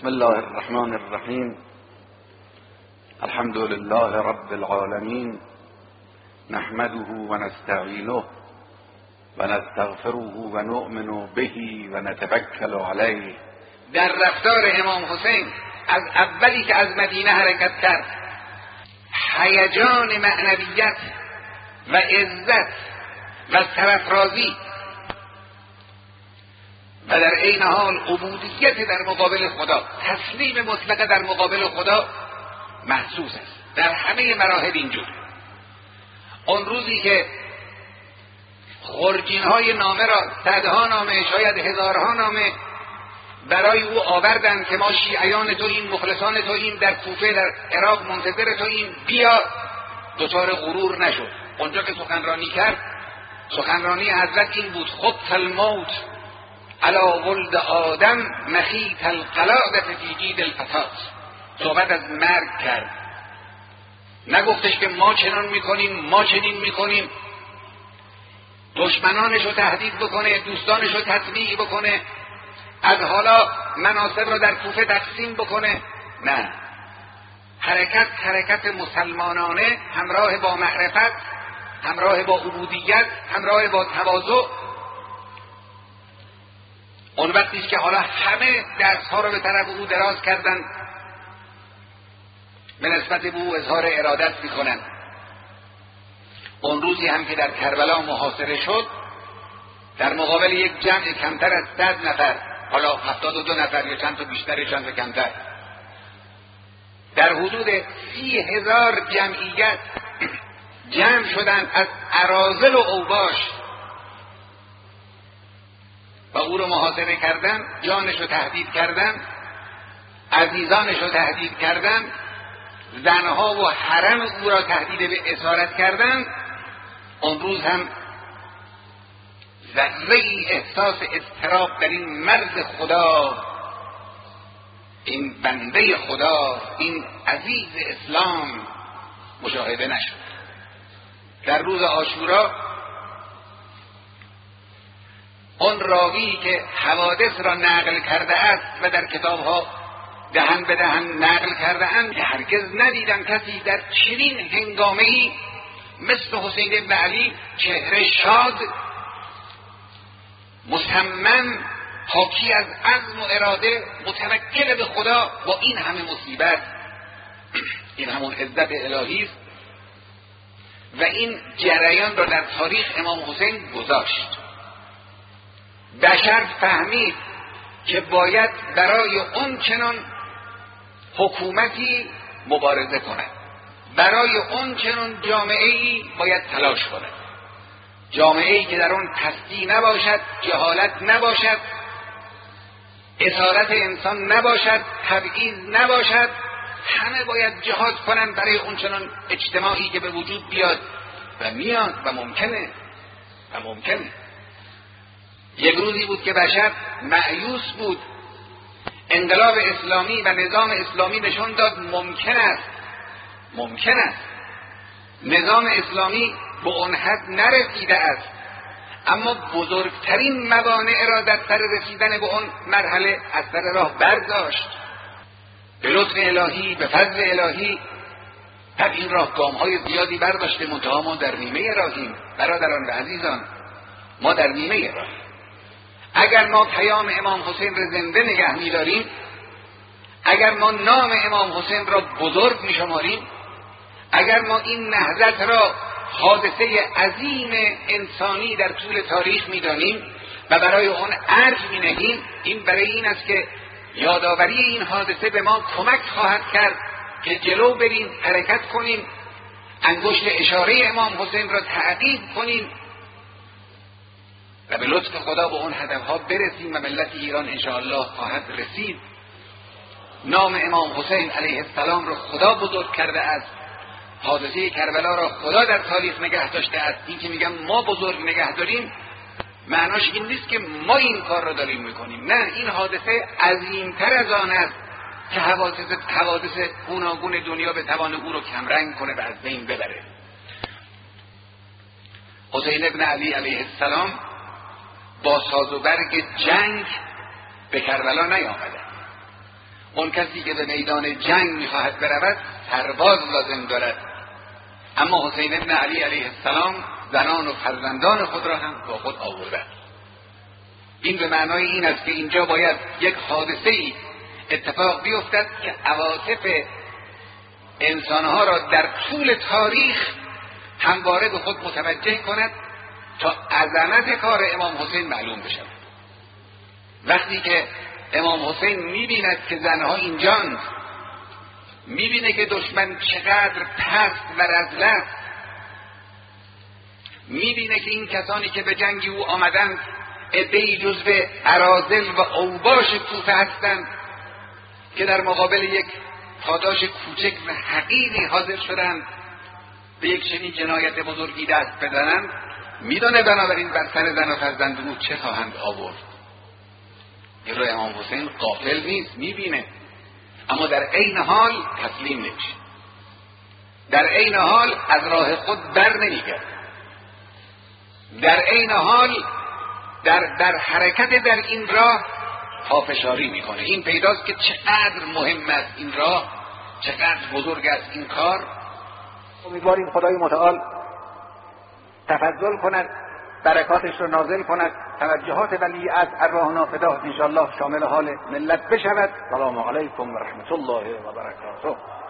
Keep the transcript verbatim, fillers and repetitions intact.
بسم الله الرحمن الرحیم. الحمد لله رب العالمین، نحمده و نستعینه و نستغفره و نؤمن به و نتوکل علیه. در رفتار امام حسین از اولی که از مدینه حرکت کرد، هیجان معنویت و عزت و سرافرازی و در عین حال عبودیت در مقابل خدا، تسلیم مطلق در مقابل خدا محسوس است در همه مراحل. اینجور اون روزی که خرجین های نامه را، صدها نامه، شاید هزارها نامه برای او آوردن که ما شیعیان توییم، مخلصان توییم، در کوفه در عراق منتظر توییم، بیا، دچار غرور نشد. اونجا که سخنرانی کرد، سخنرانی حضرت این بود: خط الموت علا ولد آدم مخیط القلادة فی جید الفتات. صحبت از مرگ کرد، نگفتش که ما چنان میکنیم، ما چنین میکنیم، دشمنانش رو تهدید بکنه، دوستانش رو تطمیع بکنه، از حالا مناصب رو در کوفه تقسیم بکنه. نه، حرکت حرکت مسلمانانه، همراه با معرفت، همراه با عبودیت، همراه با تواضع. اون وقتی که حالا همه دستها رو به طرف او دراز کردن، به نسبت به او اظهار ارادت میکنن. اون روزی هم که در کربلا محاصره شد، در مقابل یک جمع کمتر از صد نفر، حالا هفتاد و دو نفر یا چند تا بیشتر یا چند تا کمتر، در حدود سی هزار جمعیت جمع شدن از اراذل و اوباش و او رو محاصره کردن، جانش رو تهدید کردن، عزیزانش رو تهدید کردن، زنها و حرم او را تهدید به اسارت کردن. اون روز هم ذره‌ای احساس اضطراب در این مرد خدا، این بنده خدا، این عزیز اسلام مشاهده نشد. در روز عاشورا اون راوی که حوادث را نقل کرده است و در کتابها دهن به دهن نقل کرده اند، هرگز ندیدم کسی در چنین هنگامه‌ای مثل حسین بن علی، چهره شاد، مصمم، حاکی از عزم و اراده، متوکل به خدا، با این همه مصیبت. این همون عزت الهی است و این جریان را در تاریخ امام حسین گذاشت. بشر فهمید که باید برای اون چنان حکومتی مبارزه کند، برای اون چنان جامعه‌ای باید تلاش کند، جامعه‌ای که در آن پستی نباشد، جهالت نباشد، اسارت انسان نباشد، تبعیض نباشد. همه باید جهاد کنند برای اون چنان اجتماعی که به وجود بیاد و میاد و ممکنه و ممکنه. یک روزی بود که بشر مأیوس بود. انقلاب اسلامی و نظام اسلامی نشون داد ممکن است، ممکن است نظام اسلامی به اون حد نرسیده است، اما بزرگترین موانع را در سر رسیدن به اون مرحله از سر راه برداشت. به لطف الهی، به فضل الهی، در این راه گام‌های زیادی برداشته. منتها ما در نیمه راهیم برادران و عزیزان، ما در نیمه راهیم. اگر ما پیام امام حسین را زنده نگه می‌داریم، اگر ما نام امام حسین را بزرگ می‌شماریم، اگر ما این نهضت را حادثه عظیم انسانی در طول تاریخ می‌دانیم و برای آن ارج می‌نهیم، این برای این است که یادآوری این حادثه به ما کمک خواهد کرد که جلو بریم، حرکت کنیم، انگشت اشاره امام حسین را تعقیب کنیم و به لطف خدا به اون هدفها برسیم و ملت ایران انشاءالله خواهد رسید. نام امام حسین علیه السلام را خدا بزرگ کرده است، حادثه کربلا را خدا در تاریخ نگه داشته است. این که میگم ما بزرگ نگه داریم، معناش این نیست که ما این کار را داریم میکنیم. نه، این حادثه عظیمتر از آن است که حوادث حوادث گوناگون دنیا به توان او رو کمرنگ کنه و از بین ببره. حسین ابن علی علیه السلام با ساز و برگ جنگ به کربلا نیامده. اون کسی که به میدان جنگ میخواهد برود سرباز لازم دارد. اما حسین ابن علی علیه السلام زنان و فرزندان خود را هم با خود آورده. این به معنای این است که اینجا باید یک حادثه‌ای اتفاق بیفتد که عواطف انسانها را در طول تاریخ همواره به خود متوجه کند تا عظمت کار امام حسین معلوم بشود. وقتی که امام حسین می‌بیند که زنها اینجاند، می‌بینه که دشمن چقدر پست و رذل است، می‌بینه که این کسانی که به جنگ او آمدند عده‌ای جزو اراذل و اوباش کوفه هستند که در مقابل یک پاداش کوچک و حقیری حاضر شدند به یک چنین جنایت بزرگی دست بزنند، میدانه بنابراین بر سر زن و فرزند او چه خواهند آورد. این رو امام حسین غافل نیست، میبینه، اما در عین حال تسلیم نمیشه، در عین حال از راه خود بر نمیگرده، در عین حال در, در حرکت در این راه پافشاری میکنه. این پیداست که چقدر مهم است این راه، چقدر بزرگ است این کار. امیدواریم خدای متعال تفضل کند، برکاتش رو نازل کند، توجهات ولی از ارواح نافداه انشاءالله شامل حال ملت بشود. سلام علیکم و رحمت الله و برکاته.